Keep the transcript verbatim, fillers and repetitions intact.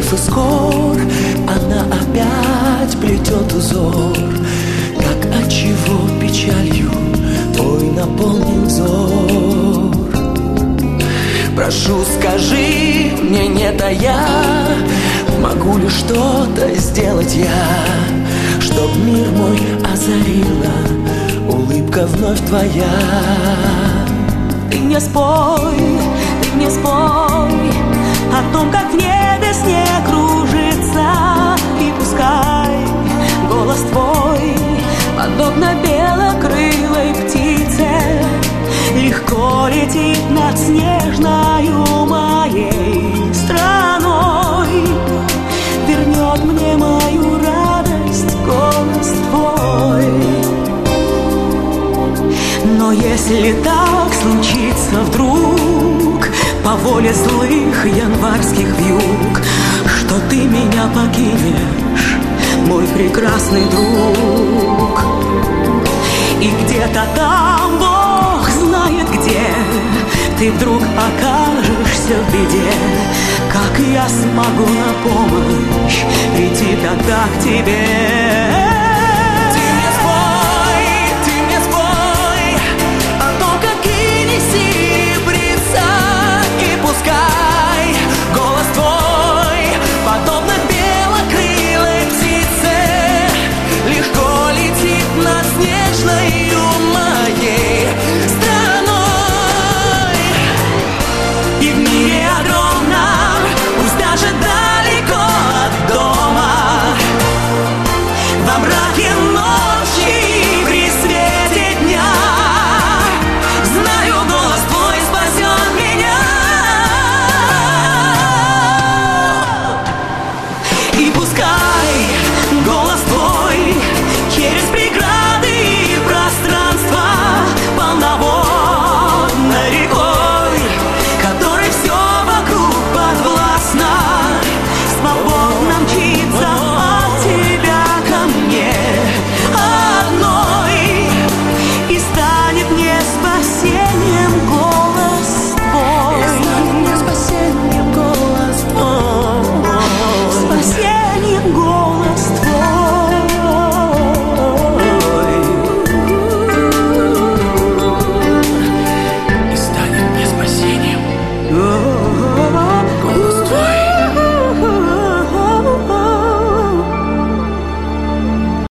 сердце скор, она опять плетет узор. Как отчего печалью твой наполнен взор? Прошу, скажи мне, не тая, могу ли что-то сделать я, чтоб мир мой озарила улыбка вновь твоя. Ты мне спой, ты мне спой о том, как в небе снег кружится, и пускай голос твой, подобно белокрылой птице, легко летит над снежною моей страной, вернет мне мою радость голос твой. Но если так случится вдруг, по воле злых январских вьюг, что ты меня покинешь, мой прекрасный друг, и где-то там, Бог знает где, ты вдруг окажешься в беде, как я смогу на помощь прийти тогда к тебе?